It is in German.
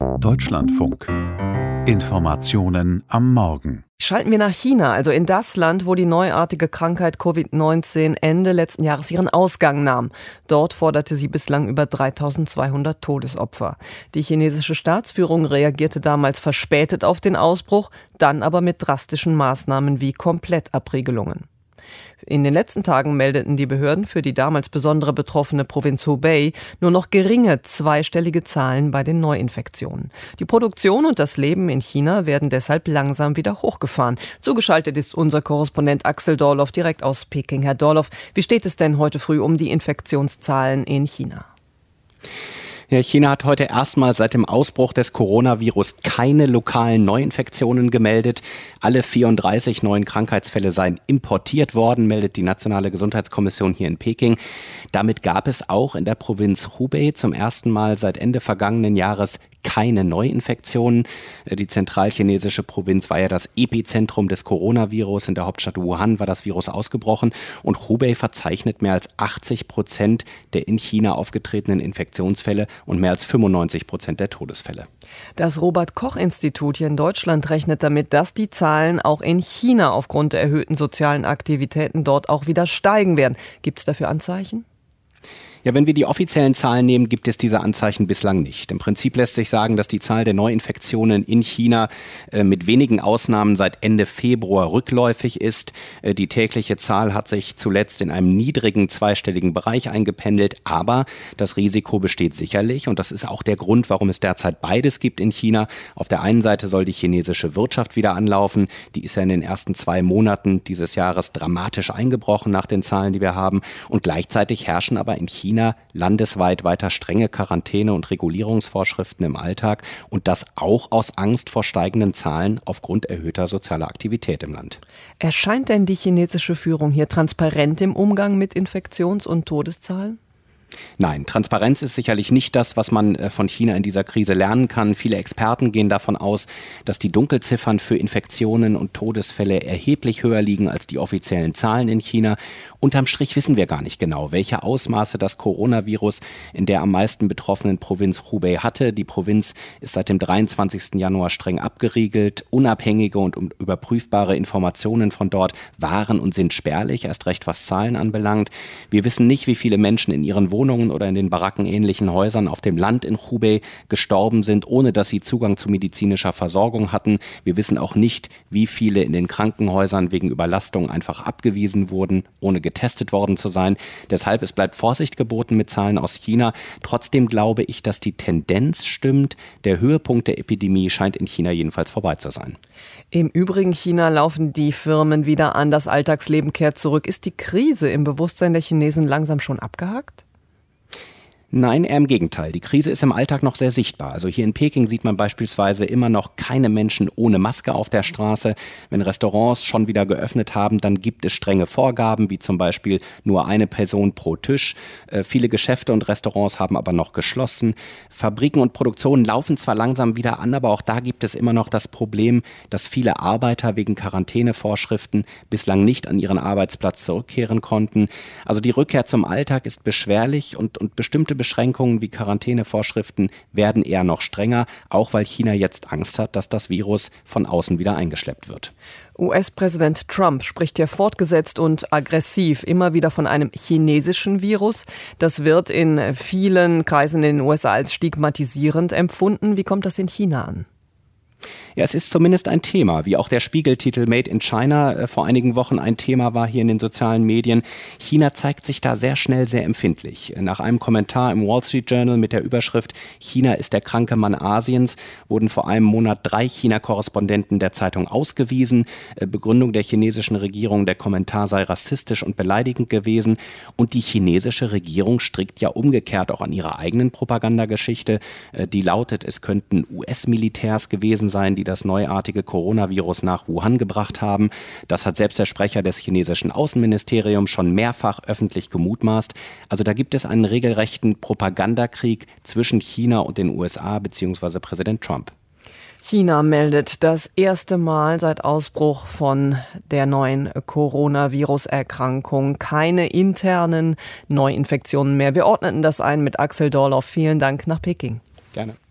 Deutschlandfunk. Informationen am Morgen. Schalten wir nach China, also in das Land, wo die neuartige Krankheit Covid-19 Ende letzten Jahres ihren Ausgang nahm. Dort forderte sie bislang über 3.200 Todesopfer. Die chinesische Staatsführung reagierte damals verspätet auf den Ausbruch, dann aber mit drastischen Maßnahmen wie Komplettabregelungen. In den letzten Tagen meldeten die Behörden für die damals besondere betroffene Provinz Hubei nur noch geringe zweistellige Zahlen bei den Neuinfektionen. Die Produktion und das Leben in China werden deshalb langsam wieder hochgefahren. Zugeschaltet ist unser Korrespondent Axel Dorloff direkt aus Peking. Herr Dorloff, wie steht es denn heute früh um die Infektionszahlen in China? Ja, China hat heute erstmals seit dem Ausbruch des Coronavirus keine lokalen Neuinfektionen gemeldet. Alle 34 neuen Krankheitsfälle seien importiert worden, meldet die Nationale Gesundheitskommission hier in Peking. Damit gab es auch in der Provinz Hubei zum ersten Mal seit Ende vergangenen Jahres keine Neuinfektionen. Die zentralchinesische Provinz war ja das Epizentrum des Coronavirus. In der Hauptstadt Wuhan war das Virus ausgebrochen und Hubei verzeichnet mehr als 80% der in China aufgetretenen Infektionsfälle und mehr als 95% der Todesfälle. Das Robert-Koch-Institut hier in Deutschland rechnet damit, dass die Zahlen auch in China aufgrund der erhöhten sozialen Aktivitäten dort auch wieder steigen werden. Gibt es dafür Anzeichen? Ja, wenn wir die offiziellen Zahlen nehmen, gibt es diese Anzeichen bislang nicht. Im Prinzip lässt sich sagen, dass die Zahl der Neuinfektionen in China mit wenigen Ausnahmen seit Ende Februar rückläufig ist. Die tägliche Zahl hat sich zuletzt in einem niedrigen zweistelligen Bereich eingependelt, aber das Risiko besteht sicherlich und das ist auch der Grund, warum es derzeit beides gibt in China. Auf der einen Seite soll die chinesische Wirtschaft wieder anlaufen. Die ist ja in den ersten 2 Monaten dieses Jahres dramatisch eingebrochen nach den Zahlen, die wir haben. Und gleichzeitig herrschen aber in China landesweit weiter strenge Quarantäne- und Regulierungsvorschriften im Alltag und das auch aus Angst vor steigenden Zahlen aufgrund erhöhter sozialer Aktivität im Land. Erscheint denn die chinesische Führung hier transparent im Umgang mit Infektions- und Todeszahlen? Nein, Transparenz ist sicherlich nicht das, was man von China in dieser Krise lernen kann. Viele Experten gehen davon aus, dass die Dunkelziffern für Infektionen und Todesfälle erheblich höher liegen als die offiziellen Zahlen in China. Unterm Strich wissen wir gar nicht genau, welche Ausmaße das Coronavirus in der am meisten betroffenen Provinz Hubei hatte. Die Provinz ist seit dem 23. Januar streng abgeriegelt. Unabhängige und überprüfbare Informationen von dort waren und sind spärlich, erst recht was Zahlen anbelangt. Wir wissen nicht, wie viele Menschen in ihren Wohnungen oder in den barackenähnlichen Häusern auf dem Land in Hubei gestorben sind, ohne dass sie Zugang zu medizinischer Versorgung hatten. Wir wissen auch nicht, wie viele in den Krankenhäusern wegen Überlastung einfach abgewiesen wurden, ohne getestet worden zu sein. Deshalb, es bleibt Vorsicht geboten mit Zahlen aus China. Trotzdem glaube ich, dass die Tendenz stimmt. Der Höhepunkt der Epidemie scheint in China jedenfalls vorbei zu sein. Im übrigen China laufen die Firmen wieder an, das Alltagsleben kehrt zurück. Ist die Krise im Bewusstsein der Chinesen langsam schon abgehakt? Nein, eher im Gegenteil. Die Krise ist im Alltag noch sehr sichtbar. Also hier in Peking sieht man beispielsweise immer noch keine Menschen ohne Maske auf der Straße. Wenn Restaurants schon wieder geöffnet haben, dann gibt es strenge Vorgaben, wie zum Beispiel nur eine Person pro Tisch. Viele Geschäfte und Restaurants haben aber noch geschlossen. Fabriken und Produktionen laufen zwar langsam wieder an, aber auch da gibt es immer noch das Problem, dass viele Arbeiter wegen Quarantänevorschriften bislang nicht an ihren Arbeitsplatz zurückkehren konnten. Also die Rückkehr zum Alltag ist beschwerlich und bestimmte Beschränkungen wie Quarantänevorschriften werden eher noch strenger, auch weil China jetzt Angst hat, dass das Virus von außen wieder eingeschleppt wird. US-Präsident Trump spricht ja fortgesetzt und aggressiv immer wieder von einem chinesischen Virus. Das wird in vielen Kreisen in den USA als stigmatisierend empfunden. Wie kommt das in China an? Ja, es ist zumindest ein Thema, wie auch der Spiegeltitel Made in China vor einigen Wochen ein Thema war hier in den sozialen Medien. China zeigt sich da sehr schnell sehr empfindlich. Nach einem Kommentar im Wall Street Journal mit der Überschrift "China ist der kranke Mann Asiens" wurden vor einem Monat 3 China-Korrespondenten der Zeitung ausgewiesen. Begründung der chinesischen Regierung, der Kommentar sei rassistisch und beleidigend gewesen. Und die chinesische Regierung strickt ja umgekehrt auch an ihrer eigenen Propagandageschichte. Die lautet, es könnten US-Militärs gewesen sein, die das neuartige Coronavirus nach Wuhan gebracht haben. Das hat selbst der Sprecher des chinesischen Außenministeriums schon mehrfach öffentlich gemutmaßt. Also da gibt es einen regelrechten Propagandakrieg zwischen China und den USA bzw. Präsident Trump. China meldet das erste Mal seit Ausbruch von der neuen Coronavirus-Erkrankung keine internen Neuinfektionen mehr. Wir ordneten das ein mit Axel Dorloff. Vielen Dank nach Peking. Gerne.